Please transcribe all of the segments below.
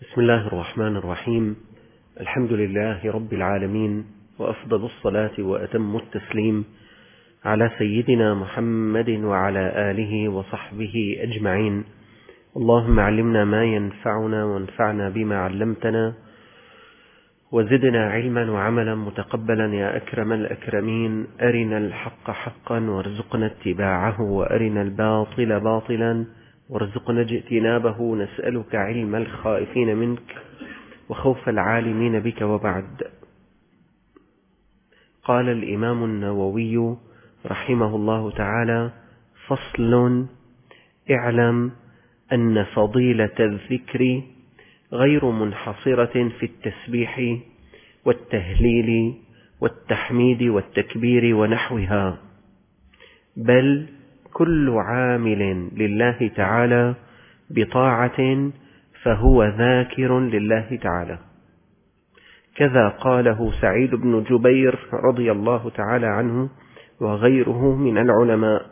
بسم الله الرحمن الرحيم. الحمد لله رب العالمين، وأفضل الصلاة وأتم التسليم على سيدنا محمد وعلى آله وصحبه أجمعين. اللهم علمنا ما ينفعنا وانفعنا بما علمتنا، وزدنا علما وعملا متقبلا يا أكرم الأكرمين. أرنا الحق حقا وارزقنا اتباعه، وأرنا الباطل باطلا وارزقنا اجتنابه. نسألك علم الخائفين منك وخوف العالمين بك. وبعد، قال الإمام النووي رحمه الله تعالى: فصل: اعلم أن فضيلة الذكر غير منحصرة في التسبيح والتهليل والتحميد والتكبير ونحوها، بل كل عامل لله تعالى بطاعة فهو ذاكر لله تعالى. كذا قاله سعيد بن جبير رضي الله تعالى عنه وغيره من العلماء.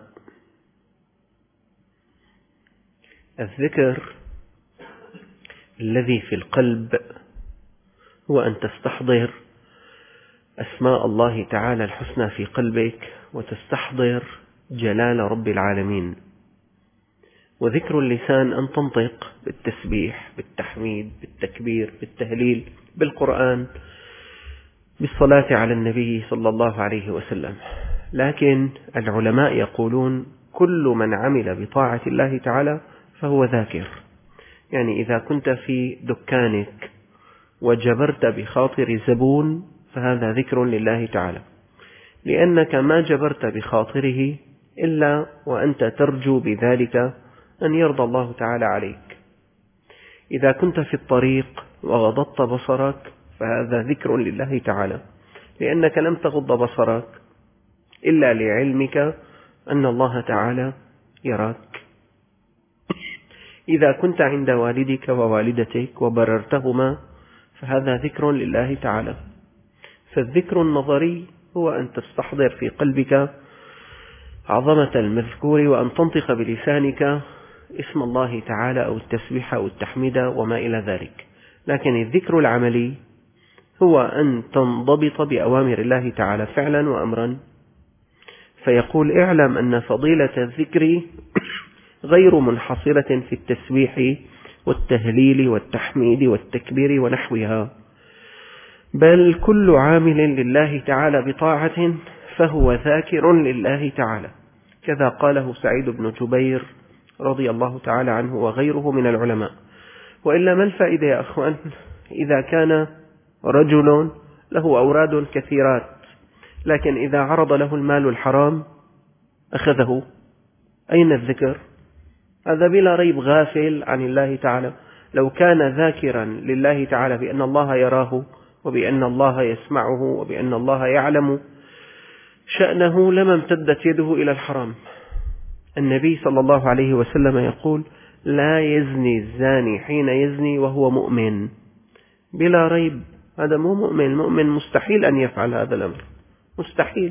الذكر الذي في القلب هو أن تستحضر أسماء الله تعالى الحسنى في قلبك، وتستحضر جلال رب العالمين. وذكر اللسان أن تنطق بالتسبيح، بالتحميد، بالتكبير، بالتهليل، بالقرآن، بالصلاة على النبي صلى الله عليه وسلم. لكن العلماء يقولون: كل من عمل بطاعة الله تعالى فهو ذاكر. يعني إذا كنت في دكانك وجبرت بخاطر زبون فهذا ذكر لله تعالى، لأنك ما جبرت بخاطره إلا وأنت ترجو بذلك أن يرضى الله تعالى عليك. إذا كنت في الطريق وغضضت بصرك فهذا ذكر لله تعالى، لأنك لم تغض بصرك إلا لعلمك أن الله تعالى يراك. إذا كنت عند والدك ووالدتك وبررتهما فهذا ذكر لله تعالى. فالذكر النظري هو أن تستحضر في قلبك عظمة المذكور، وأن تنطق بلسانك اسم الله تعالى أو التسبيح أو التحميد وما إلى ذلك. لكن الذكر العملي هو أن تنضبط بأوامر الله تعالى فعلا وأمرا. فيقول: اعلم أن فضيلة الذكر غير منحصرة في التسبيح والتهليل والتحميد والتكبير ونحوها، بل كل عامل لله تعالى بطاعة فهو ذاكر لله تعالى. كذا قاله سعيد بن جبير رضي الله تعالى عنه وغيره من العلماء. وإلا ما الفائدة يا أخوان إذا كان رجل له أوراد كثيرات، لكن إذا عرض له المال الحرام أخذه؟ أين الذكر؟ هذا بلا ريب غافل عن الله تعالى. لو كان ذاكرا لله تعالى بأن الله يراه، وبأن الله يسمعه، وبأن الله يعلم شأنه، لما امتدت يده إلى الحرام. النبي صلى الله عليه وسلم يقول: لا يزني الزاني حين يزني وهو مؤمن. بلا ريب هذا مو مؤمن. المؤمن مستحيل أن يفعل هذا الأمر، مستحيل.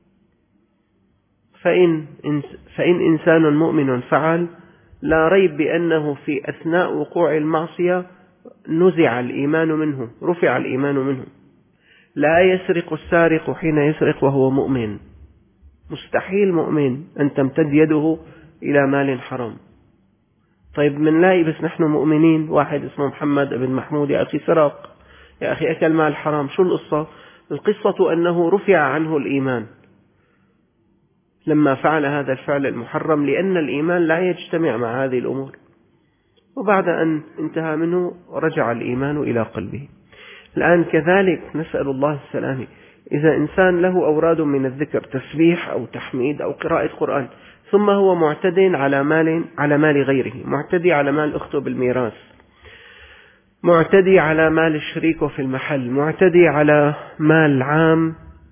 فإن إنسان مؤمن فعل، لا ريب بأنه في أثناء وقوع المعصية نزع الإيمان منه، رفع الإيمان منه. لا يسرق السارق حين يسرق وهو مؤمن. مستحيل مؤمن أن تمتد يده إلى مال حرام. طيب منلاقي بس نحن مؤمنين واحد اسمه محمد بن محمود يا أخي سرق، يا أخي أكل مال حرام. شو القصة؟ القصة أنه رفع عنه الإيمان لما فعل هذا الفعل المحرم، لأن الإيمان لا يجتمع مع هذه الأمور. وبعد أن انتهى منه رجع الإيمان إلى قلبه. الآن كذلك نسأل الله السلامة، إذا إنسان له أوراد من الذكر، تسبيح أو تحميد أو قراءة قرآن، ثم هو معتد على مال غيره، معتدي على مال أخته بالميراث، معتدي على مال شريكه في المحل، معتدي على مال عام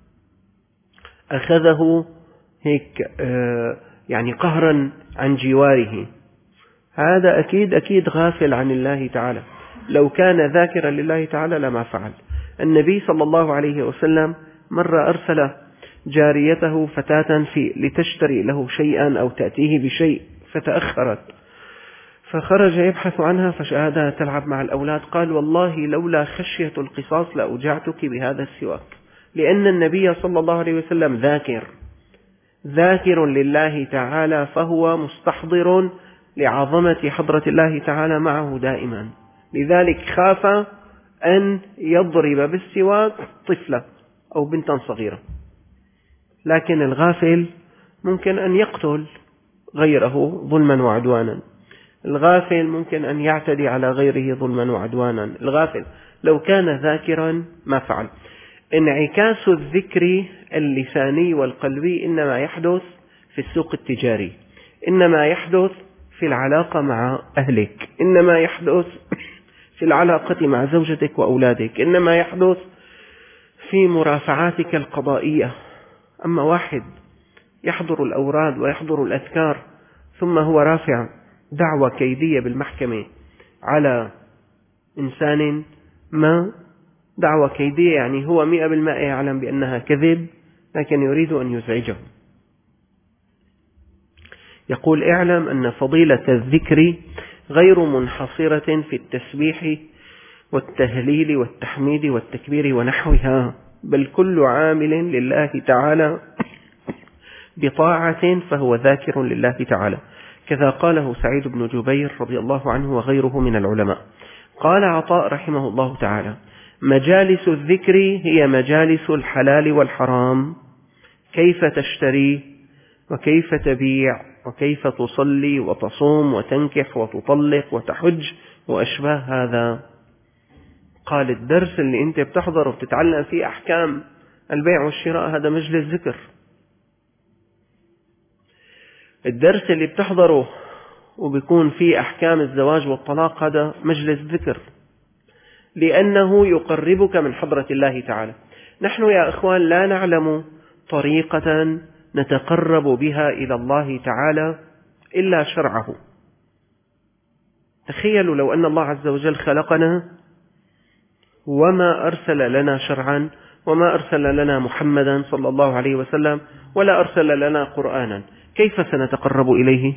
أخذه هيك يعني قهرا عن جواره، هذا أكيد غافل عن الله تعالى. لو كان ذاكرا لله تعالى لما فعل. النبي صلى الله عليه وسلم مرة أرسل جاريته فتاة لتشتري له شيئا أو تأتيه بشيء، فتأخرت، فخرج يبحث عنها فشاهدها تلعب مع الأولاد، قال والله لولا خشية القصاص لأوجعتك بهذا السواك، لأن النبي صلى الله عليه وسلم ذاكر لله تعالى، فهو مستحضر لعظمة حضرة الله تعالى معه دائما، لذلك خاف أن يضرب بالسواك طفلة أو بنتا صغيرة. لكن الغافل ممكن أن يقتل غيره ظلما وعدوانا، الغافل ممكن أن يعتدي على غيره ظلما وعدوانا، الغافل لو كان ذاكرا ما فعل. انعكاس الذكر اللساني والقلبي إنما يحدث في السوق التجاري، إنما يحدث في العلاقة مع أهلك، إنما يحدث في العلاقة مع زوجتك وأولادك، إنما يحدث في مرافعاتك القضائية. أما واحد يحضر الأوراد ويحضر الأذكار ثم هو رافع دعوى كيدية بالمحكمة على إنسان ما، دعوى كيدية يعني هو 100% يعلم بأنها كذب لكن يريد أن يزعجه. يقول اعلم أن فضيلة الذكر غير منحصرة في التسبيح والتهليل والتحميد والتكبير ونحوها، بل كل عامل لله تعالى بطاعة فهو ذاكر لله تعالى، كذا قاله سعيد بن جبير رضي الله عنه وغيره من العلماء. قال عطاء رحمه الله تعالى: مجالس الذكر هي مجالس الحلال والحرام، كيف تشتري وكيف تبيع وكيف تصلي وتصوم وتنكح وتطلق وتحج وأشباه هذا. قال الدرس اللي انت بتحضره وبتتعلم فيه أحكام البيع والشراء هذا مجلس ذكر. الدرس اللي بتحضره وبيكون فيه أحكام الزواج والطلاق هذا مجلس ذكر، لأنه يقربك من حضرة الله تعالى. نحن يا إخوان لا نعلم طريقة نتقرب بها إلى الله تعالى إلا شرعه. تخيلوا لو أن الله عز وجل خلقنا وما أرسل لنا شرعا، وما أرسل لنا محمدا صلى الله عليه وسلم، ولا أرسل لنا قرآنا، كيف سنتقرب إليه؟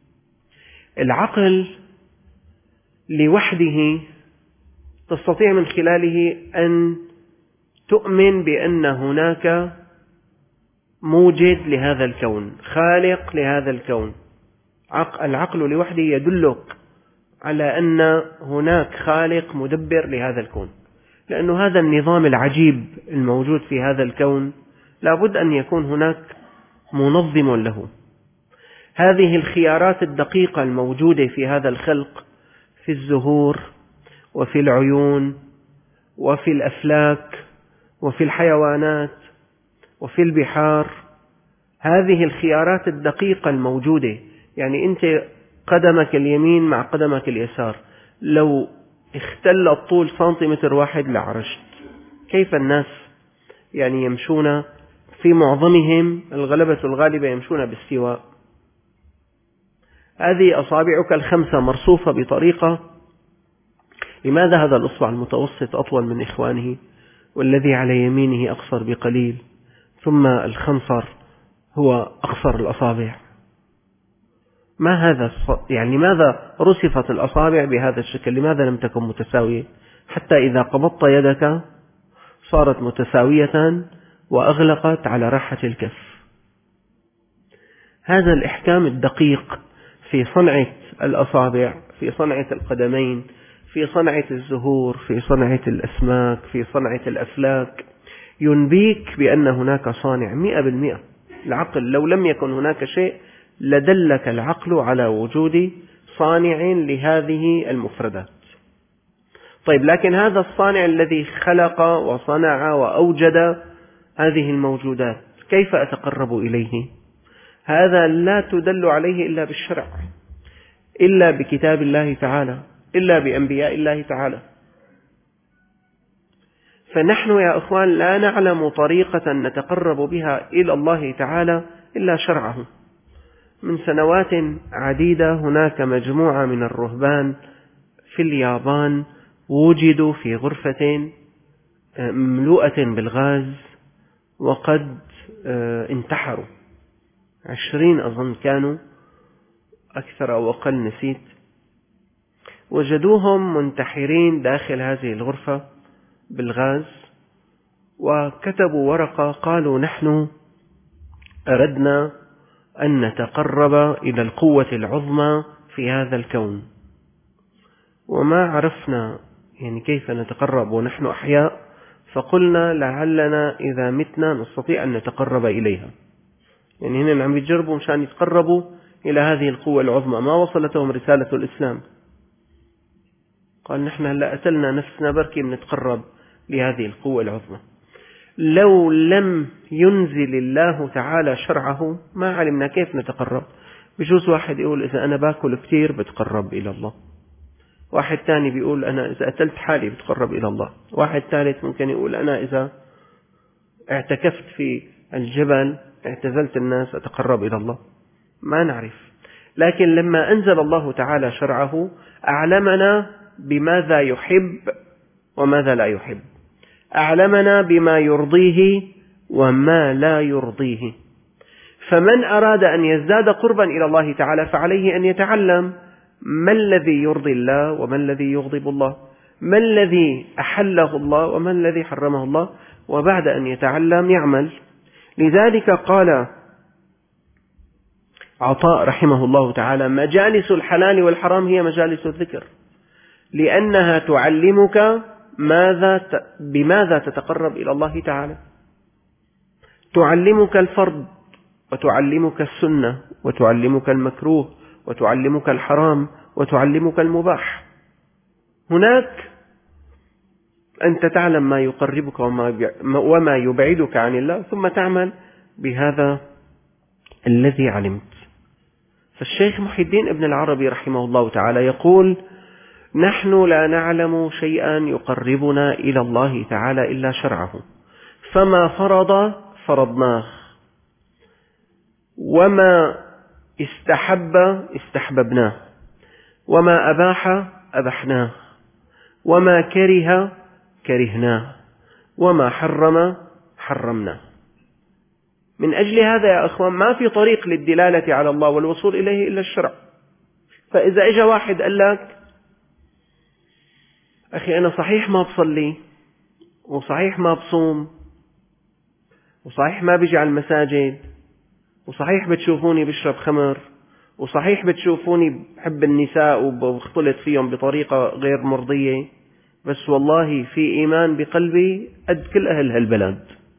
العقل لوحده تستطيع من خلاله أن تؤمن بأن هناك موجد لهذا الكون، خالق لهذا الكون. العقل لوحده يدلك على أن هناك خالق مدبر لهذا الكون، لأن هذا النظام العجيب الموجود في هذا الكون لابد أن يكون هناك منظم له. هذه الخيارات الدقيقة الموجودة في هذا الخلق، في الزهور وفي العيون وفي الأفلاك وفي الحيوانات وفي البحار، هذه الخيارات الدقيقة الموجودة، يعني أنت قدمك اليمين مع قدمك اليسار لو اختل الطول سنتيمتر واحد لعرجت. كيف الناس يعني يمشون في معظمهم الغلبة الغالبة يمشون باستواء. هذه أصابعك الخمسة مرصوفة بطريقة، لماذا هذا الأصبع المتوسط أطول من إخوانه والذي على يمينه أقصر بقليل، ثم الخنصر هو أقصر الأصابع؟ ما هذا يعني لماذا رصفت الأصابع بهذا الشكل؟ لماذا لم تكن متساوية؟ حتى إذا قبضت يدك صارت متساوية وأغلقت على راحة الكف. هذا الإحكام الدقيق في صنعة الأصابع، في صنعة القدمين، في صنعة الزهور، في صنعة الأسماك، في صنعة الأفلاك، ينبيك بأن هناك صانع 100%. العقل لو لم يكن هناك شيء لدلك العقل على وجود صانع لهذه المفردات. طيب، لكن هذا الصانع الذي خلق وصنع وأوجد هذه الموجودات كيف أتقرب إليه؟ هذا لا تدل عليه إلا بالشرع، إلا بكتاب الله تعالى، إلا بأنبياء الله تعالى. فنحن يا أخوان لا نعلم طريقة نتقرب بها إلى الله تعالى إلا شرعه. من سنوات عديدة هناك مجموعة من الرهبان في اليابان وجدوا في غرفة مملوءة بالغاز وقد انتحروا. 20 أظن كانوا، أكثر أو أقل نسيت، وجدوهم منتحرين داخل هذه الغرفة بالغاز، وكتبوا ورقة قالوا: نحن أردنا أن نتقرب إلى القوة العظمى في هذا الكون، وما عرفنا كيف نتقرب ونحن أحياء، فقلنا لعلنا إذا متنا نستطيع أن نتقرب إليها. هنا عم يجربوا مشان يتقربوا إلى هذه القوة العظمى، ما وصلتهم رسالة الإسلام. قال: نحن هلا قتلنا نفسنا بركي نتقرب لهذه القوة العظمى. لو لم ينزل الله تعالى شرعه ما علمنا كيف نتقرب. بجوز واحد يقول: إذا أنا باكل كتير بتقرب إلى الله. واحد تاني بيقول: أنا إذا قتلت حالي بتقرب إلى الله. واحد ثالث ممكن يقول: أنا إذا اعتكفت في الجبل اعتزلت الناس أتقرب إلى الله. ما نعرف. لكن لما أنزل الله تعالى شرعه أعلمنا بماذا يحب وماذا لا يحب، أعلمنا بما يرضيه وما لا يرضيه. فمن أراد أن يزداد قربا إلى الله تعالى فعليه أن يتعلم ما الذي يرضي الله وما الذي يغضب الله، ما الذي أحله الله وما الذي حرمه الله، وبعد أن يتعلم يعمل. لذلك قال عطاء رحمه الله تعالى: مجالس الحلال والحرام هي مجالس الذكر، لأنها تعلمك بماذا تتقرب إلى الله تعالى. تعلمك الفرض، وتعلمك السنة، وتعلمك المكروه، وتعلمك الحرام، وتعلمك المباح. هناك أنت تعلم ما يقربك وما يبعدك عن الله، ثم تعمل بهذا الذي علمت. فالشيخ محي الدين ابن العربي رحمه الله تعالى يقول: نحن لا نعلم شيئا يقربنا إلى الله تعالى إلا شرعه، فما فرض فرضناه، وما استحب استحببناه، وما أباح أبحناه، وما كره كرهناه، وما حرم حرمناه. من أجل هذا يا أخوان ما في طريق للدلالة على الله والوصول إليه إلا الشرع. فإذا إجا واحد قال لك: أخي أنا صحيح ما بصلي، وصحيح ما بصوم، وصحيح ما بيجي على المساجد، وصحيح بتشوفوني بشرب خمر، وصحيح بتشوفوني بحب النساء وبختلط فيهم بطريقة غير مرضية، بس والله في إيمان بقلبي قد كل أهل هالبلد.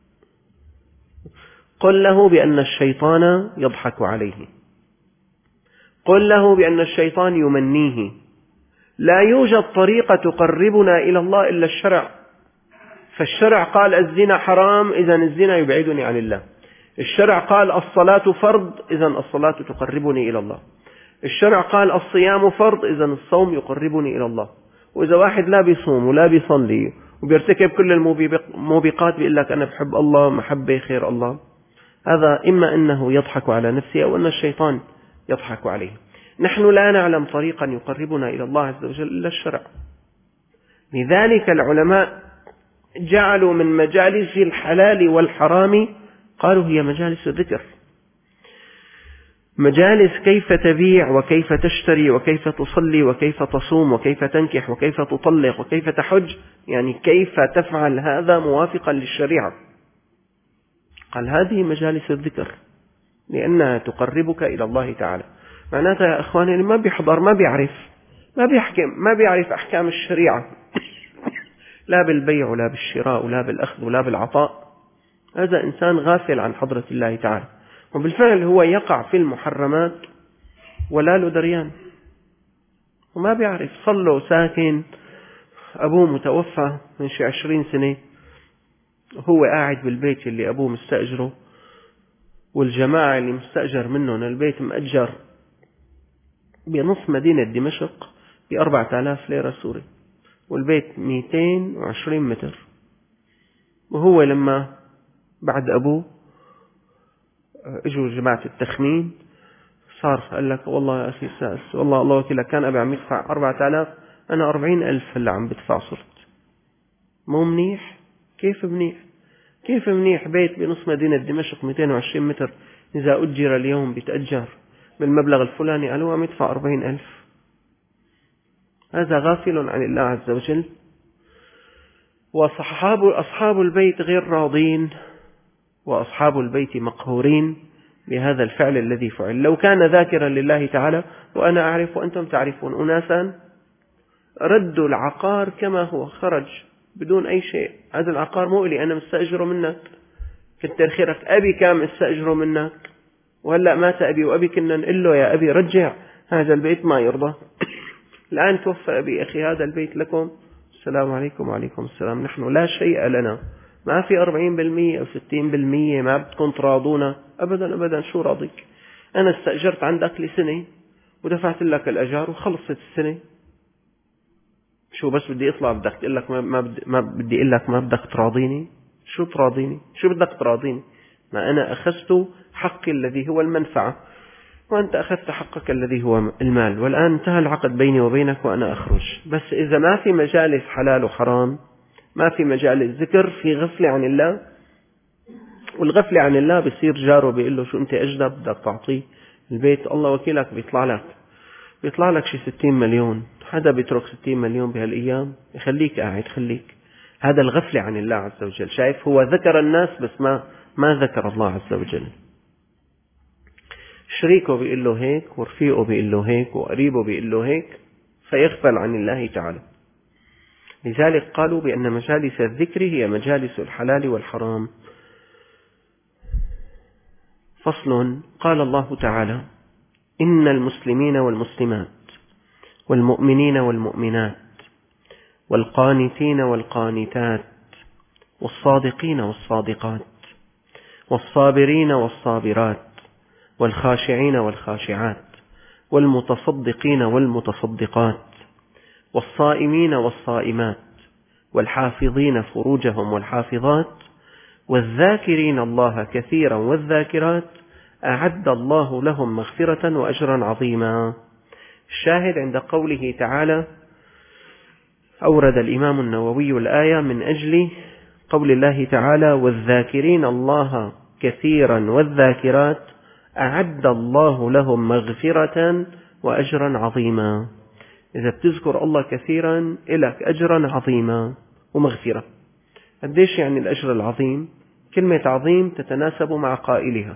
قل له بأن الشيطان يضحك عليه، قل له بأن الشيطان يمنيه. لا يوجد طريقة تقربنا إلى الله إلا الشرع. فالشرع قال الزنا حرام، إذن الزنا يبعدني عن الله. الشرع قال الصلاة فرض، إذن الصلاة تقربني إلى الله. الشرع قال الصيام فرض، إذن الصوم يقربني إلى الله. وإذا واحد لا بيصوم ولا بيصلي وبيرتكب كل الموبقات بيقول لك أنا بحب الله محبة خير الله، هذا إما أنه يضحك على نفسه أو أن الشيطان يضحك عليه. نحن لا نعلم طريقا يقربنا إلى الله عز وجل إلا الشرع. لذلك العلماء جعلوا من مجالس الحلال والحرام قالوا هي مجالس الذكر، مجالس كيف تبيع وكيف تشتري وكيف تصلي وكيف تصوم وكيف تنكح وكيف تطلق وكيف تحج، يعني كيف تفعل هذا موافقا للشريعة. قال هذه مجالس الذكر لأنها تقربك إلى الله تعالى. معناتها يا أخواني اللي ما بيحضر ما بيعرف ما بيحكم ما بيعرف أحكام الشريعة لا بالبيع ولا بالشراء ولا بالأخذ ولا بالعطاء، هذا إنسان غافل عن حضرة الله تعالى، وبالفعل هو يقع في المحرمات ولا له دريان وما بيعرف. صلوا ساكن أبوه متوفى من شي 20 سنة، هو قاعد بالبيت اللي أبوه مستأجره، والجماعة اللي مستأجر منهم البيت مأجر بنص مدينة دمشق ب4000 ليرة سوري، والبيت 220 متر. وهو لما بعد أبوه اجوا جماعة التخمين صار قال لك والله يا أخي ساس والله الله وكيلك كان أبي عم يدفع 4000 أنا 40,000 هلا عم بدفع صرت. مو منيح؟ كيف منيح؟ كيف منيح بيت بنص مدينة دمشق 220 متر إذا أجر اليوم بيتأجر بالمبلغ الفلاني قالوا عم يدفع 40,000. هذا غافل عن الله عز وجل. وأصحاب البيت غير راضين، وأصحاب البيت مقهورين بهذا الفعل الذي فعل. لو كان ذاكرا لله تعالى، وأنا أعرف وأنتم تعرفون أناسا ردوا العقار كما هو، خرج بدون أي شيء. هذا العقار مو إلي، أنا مستأجره منك، كتر خيرك، أبي كان مستأجره منك، وهلأ مات أبي وأبي كنا نقول له يا أبي رجع هذا البيت، ما يرضى. الآن توفى أبي، أخي هذا البيت لكم، السلام عليكم وعليكم السلام، نحن لا شيء لنا، ما في 40% أو 60%، ما بدكم تراضونا أبدا أبدا. شو راضيك؟ أنا استأجرت عندك لسنة ودفعت لك الأجار وخلصت السنة، شو بس بدي اطلع بدك تقول لك ما بدي اقول لك ما بدك تراضيني؟ شو تراضيني؟ شو بدك تراضيني؟ ما انا اخذت حقي الذي هو المنفعة، وانت اخذت حقك الذي هو المال، والان انتهى العقد بيني وبينك وانا اخرج. بس اذا ما في مجالس حلال وحرام، ما في مجالس ذكر، في غفلة عن الله، والغفلة عن الله بصير جاره بيقول له شو انت اجدب بدك تعطيه البيت، الله وكيلك بيطلع لك شي 60 مليون. حدا بيترك 60 مليون بهالأيام؟ يخليك قاعد، خليك. هذا الغفلة عن الله عز وجل. شايف، هو ذكر الناس بس ما ذكر الله عز وجل. شريكه بيقول له هيك، ورفيقه بيقول له هيك، وقريبه بيقول له هيك، فيغفل عن الله تعالى. لذلك قالوا بأن مجالس الذكر هي مجالس الحلال والحرام. فصل. قال الله تعالى: إن المسلمين والمسلمات والمؤمنين والمؤمنات والقانتين والقانتات والصادقين والصادقات والصابرين والصابرات والخاشعين والخاشعات والمتصدقين والمتصدقات والصائمين والصائمات والحافظين فروجهم والحافظات والذاكرين الله كثيرا والذاكرات أعد الله لهم مغفرة وأجرا عظيما. الشاهد عند قوله تعالى، أورد الإمام النووي الآية من أجل قول الله تعالى: والذاكرين الله كثيرا والذاكرات أعد الله لهم مغفرة وأجرا عظيما. إذا بتذكر الله كثيرا إلك أجرا عظيما ومغفرة. قديش يعني الأجر العظيم؟ كلمة عظيم تتناسب مع قائلها.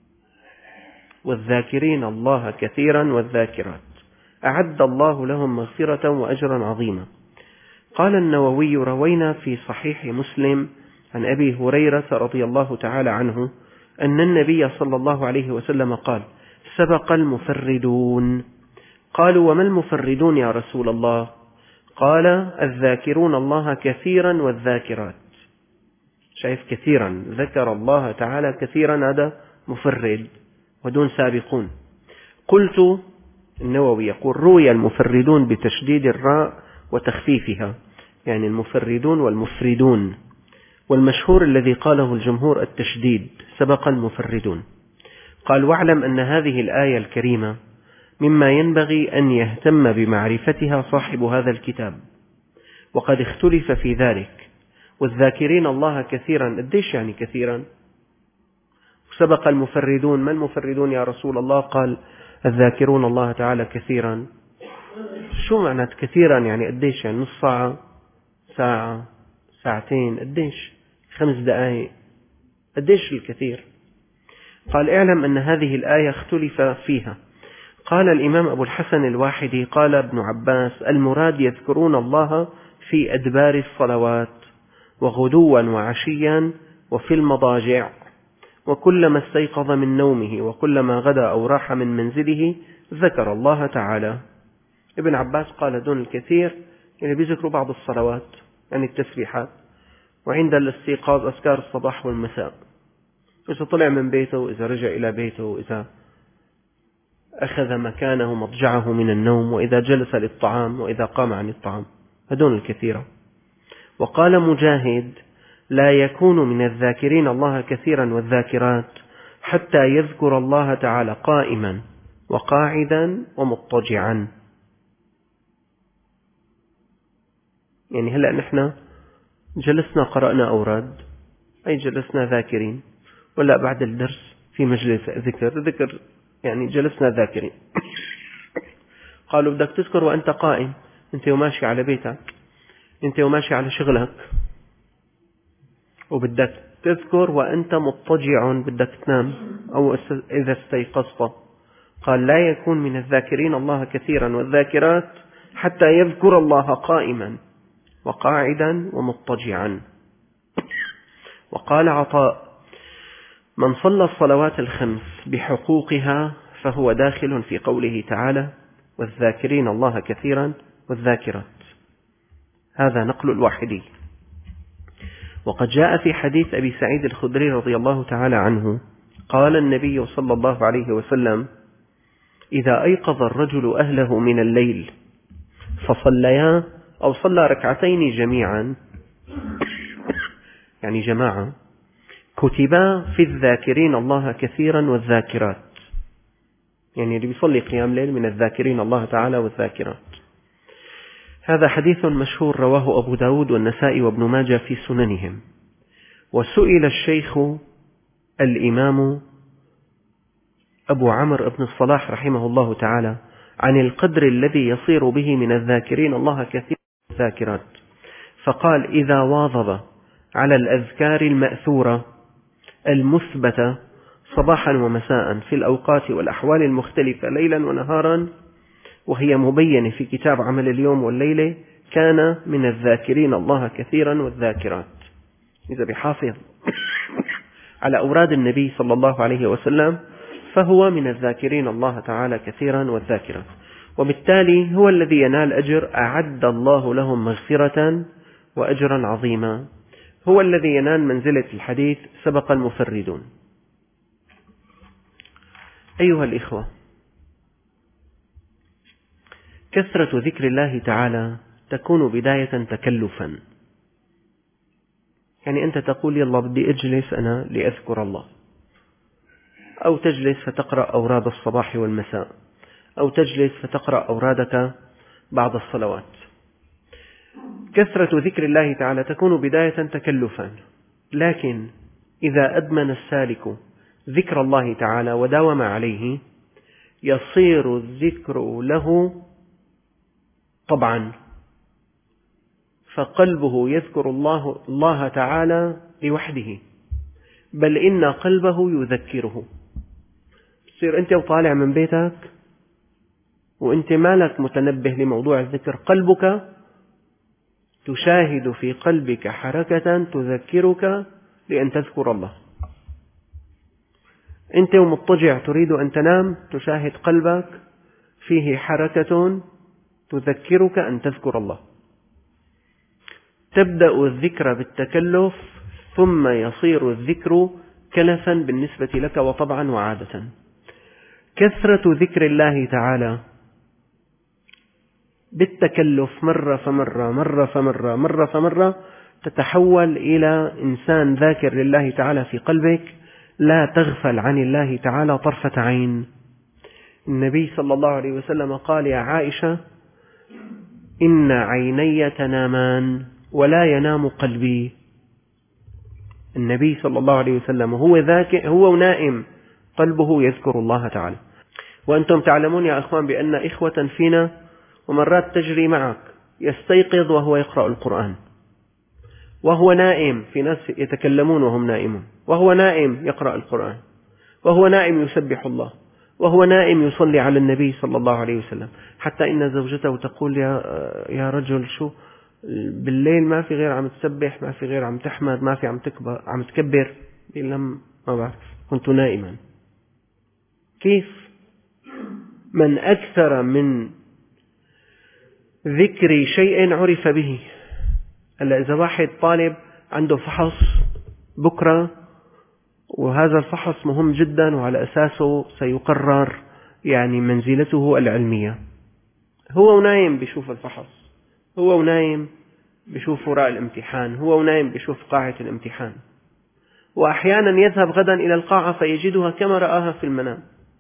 والذاكرين الله كثيرا والذاكرات أعد الله لهم مغفرة وأجرا عظيما. قال النووي: روينا في صحيح مسلم عن أبي هريرة رضي الله تعالى عنه أن النبي صلى الله عليه وسلم قال: سبق المفردون. قالوا: وما المفردون يا رسول الله؟ قال: الذاكرون الله كثيرا والذاكرات. شايف، كثيرا ذكر الله تعالى كثيرا، هذا مفرد، ودون سابقون. قلت، النووي يقول: روي المفردون بتشديد الراء وتخفيفها، يعني المفردون والمفردون، والمشهور الذي قاله الجمهور التشديد، سبق المفردون. قال: واعلم أن هذه الآية الكريمة مما ينبغي أن يهتم بمعرفتها صاحب هذا الكتاب، وقد اختلف في ذلك. والذاكرين الله كثيرا، قديش يعني كثيرا؟ سبق المفردون، ما المفردون يا رسول الله؟ قال: الذاكرون الله تعالى كثيرا. شو معنى كثيرا؟ يعني قديش؟ يعني نص ساعة، ساعة، ساعتين، قديش؟ 5 دقائق، قديش الكثير؟ قال: اعلم أن هذه الآية اختلف فيها. قال الإمام أبو الحسن الواحدي: قال ابن عباس: المراد يذكرون الله في أدبار الصلوات وغدوا وعشيا وفي المضاجع، وكلما استيقظ من نومه وكلما غدا أو راح من منزله ذكر الله تعالى. ابن عباس قال دون الكثير، يعني بيذكروا بعض الصلوات، يعني التسبيحات، وعند الاستيقاظ أذكار الصباح والمساء، إذا طلع من بيته وإذا رجع إلى بيته وإذا أخذ مكانه مضجعه من النوم وإذا جلس للطعام وإذا قام عن الطعام، هدون الكثيرة. وقال مجاهد: لا يكون من الذاكرين الله كثيرا والذاكرات حتى يذكر الله تعالى قائما وقاعدا ومضطجعا. يعني هلأ نحن جلسنا قرأنا أوراد، أي جلسنا ذاكرين، ولا بعد الدرس في مجلس ذكر يعني جلسنا ذاكرين. قالوا: بدك تذكر وأنت قائم، أنت وماشي على بيتك، أنت وماشي على شغلك، وبدك تذكر وأنت مضطجع بدك تنام أو إذا استيقظت. قال لا يكون من الذاكرين الله كثيرا والذاكرات حتى يذكر الله قائما وقاعدا ومضطجعا. وقال عطاء: من صلى الصلوات الخمس بحقوقها فهو داخل في قوله تعالى: والذاكرين الله كثيرا والذاكرات. هذا نقل الواحدي. وقد جاء في حديث أبي سعيد الخدري رضي الله تعالى عنه قال النبي صلى الله عليه وسلم: إذا أيقظ الرجل أهله من الليل فصليا أو صلى ركعتين جميعا، يعني جماعة، كتبا في الذاكرين الله كثيرا والذاكرات، يعني اللي بيصلي قيام ليل من الذاكرين الله تعالى والذاكرات. هذا حديث مشهور رواه أبو داود والنسائي وابن ماجه في سننهم. وسئل الشيخ الإمام أبو عمرو بن الصلاح رحمه الله تعالى عن القدر الذي يصير به من الذاكرين الله كثيرا والذاكرات، فقال: إذا واظب على الأذكار المأثورة المثبتة صباحا ومساء في الأوقات والأحوال المختلفة ليلا ونهارا، وهي مبينة في كتاب عمل اليوم والليلة، كان من الذاكرين الله كثيرا والذاكرات. إذا بحافظ على أوراد النبي صلى الله عليه وسلم فهو من الذاكرين الله تعالى كثيرا والذاكرات، وبالتالي هو الذي ينال أجر أعد الله لهم مغفرة وأجرا عظيما، هو الذي ينال منزلة الحديث سبق المفردون. أيها الإخوة، كثرة ذكر الله تعالى تكون بداية تكلفا، يعني أنت تقول يلا بدي أجلس أنا لأذكر الله، أو تجلس فتقرأ أوراد الصباح والمساء، أو تجلس فتقرأ أورادك بعد الصلوات. كثرة ذكر الله تعالى تكون بداية تكلفا، لكن إذا أدمن السالك ذكر الله تعالى وداوم عليه يصير الذكر له طبعا، فقلبه يذكر الله تعالى لوحده، بل إن قلبه يذكره. تصير أنت وطالع من بيتك وأنت مالك متنبه لموضوع الذكر، قلبك تشاهد في قلبك حركة تذكرك لأن تذكر الله. أنت ومضطجع تريد أن تنام، تشاهد قلبك فيه حركة تذكرك أن تذكر الله. تبدأ الذكر بالتكلف ثم يصير الذكر كلفا بالنسبة لك وطبعا وعادة. كثرة ذكر الله تعالى بالتكلف مرة فمرة مرة فمرة مرة فمرة تتحول إلى إنسان ذاكر لله تعالى في قلبك، لا تغفل عن الله تعالى طرفة عين. النبي صلى الله عليه وسلم قال: يا عائشة إن عيني تنامان ولا ينام قلبي. النبي صلى الله عليه وسلم هو نائم قلبه يذكر الله تعالى. وأنتم تعلمون يا أخوان بأن إخوة فينا ومرات تجري معك يستيقظ وهو يقرأ القرآن وهو نائم، في ناس يتكلمون وهم نائمون، وهو نائم يقرأ القرآن، وهو نائم يسبح الله، وهو نائم يصلي على النبي صلى الله عليه وسلم، حتى إن زوجته تقول: يا رجل شو بالليل ما في غير عم تسبح، ما في غير عم تحمد، ما في عم تكبر. لم ما بعرف، كنت نائما. كيف؟ من أكثر من ذكر شيء عرف به. هلا إذا واحد طالب عنده فحص بكرة وهذا الفحص مهم جدا وعلى أساسه سيقرر يعني منزلته العلمية، هو ونايم بيشوف الفحص، هو ونايم بيشوف وراء الامتحان، هو ونايم بيشوف قاعة الامتحان، وأحيانا يذهب غدا إلى القاعة فيجدها كما رآها في المنام.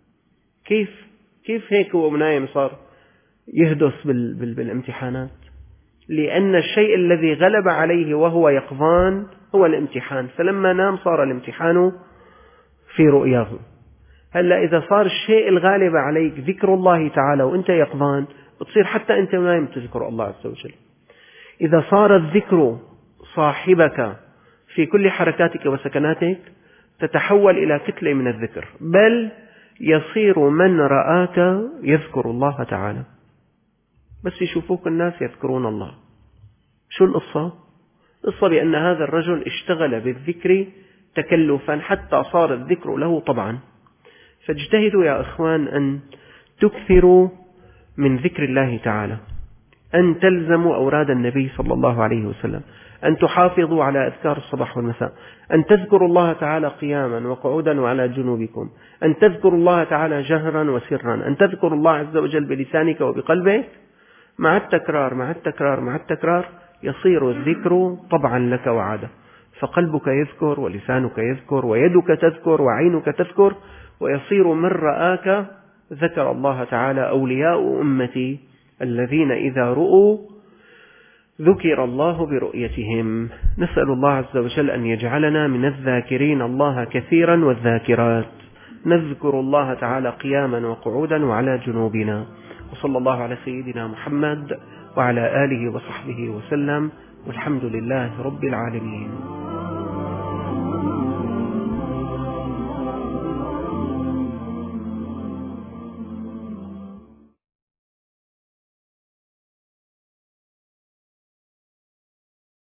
كيف هيك هو ونايم صار يهدس بالامتحانات؟ لأن الشيء الذي غلب عليه وهو يقظان هو الامتحان، فلما نام صار الامتحان في رؤياه. هلا إذا صار الشيء الغالب عليك ذكر الله تعالى وأنت يقظان، بتصير حتى أنت نايم تذكر الله عز وجل. إذا صار الذكر صاحبك في كل حركاتك وسكناتك تتحول إلى كتلة من الذكر، بل يصير من رآك يذكر الله تعالى، بس يشوفوك الناس يذكرون الله. شو القصة؟ القصة بأن هذا الرجل اشتغل بالذكر تكلفا حتى صار الذكر له طبعا. فاجتهدوا يا إخوان أن تكثروا من ذكر الله تعالى، أن تلزموا أوراد النبي صلى الله عليه وسلم، أن تحافظوا على أذكار الصباح والمساء، أن تذكروا الله تعالى قياما وقعودا وعلى جنوبكم، أن تذكروا الله تعالى جهرا وسرا، أن تذكروا الله عز وجل بلسانك وبقلبك. مع التكرار مع التكرار مع التكرار يصير الذكر طبعا لك وعادة، فقلبك يذكر ولسانك يذكر ويدك تذكر وعينك تذكر، ويصير من رآك ذكر الله تعالى. أولياء أمتي الذين إذا رؤوا ذكر الله برؤيتهم. نسأل الله عز وجل أن يجعلنا من الذاكرين الله كثيرا والذاكرات، نذكر الله تعالى قياما وقعودا وعلى جنوبنا. وصلى الله على سيدنا محمد وعلى آله وصحبه وسلم، والحمد لله رب العالمين.